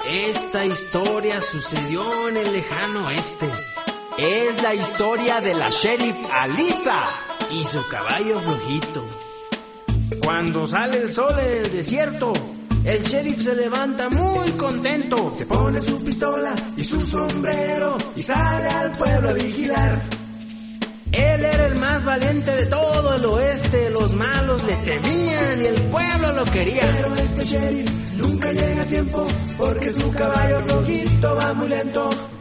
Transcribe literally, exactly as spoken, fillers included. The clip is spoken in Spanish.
Esta historia sucedió en el lejano oeste. Es la historia de la sheriff Alisa y su caballo flojito. Cuando sale el sol en el desierto, el sheriff se levanta muy contento. Se pone su pistola y su sombrero y sale al pueblo a vigilar. Él era el más valiente de todo el oeste. Los malos le temían y el pueblo lo quería. Pero este sheriff nunca llega a tiempo porque su caballo flojito va muy lento.